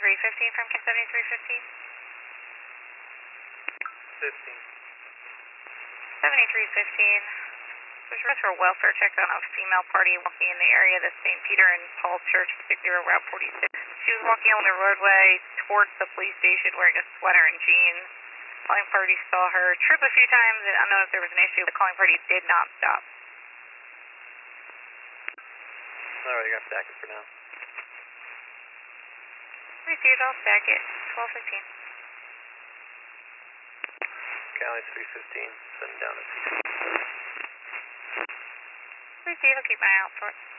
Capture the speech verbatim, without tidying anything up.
seventy-three fifteen from K seventy-three fifteen. fifteen. seventy-three fifteen. There's a for a welfare check on a female party walking in the area of the Saint Peter and Paul Church, particular Route forty-six. She was walking on the roadway towards the police station wearing a sweater and jeans. Calling party saw her trip a few times, and I don't know if there was an issue, but the calling party did not stop. Alright, you're going to stack it for now. Received, I'll stack it. twelve fifteen. Cali three fifteen, send down to P C. Received, I'll keep my eye out for it.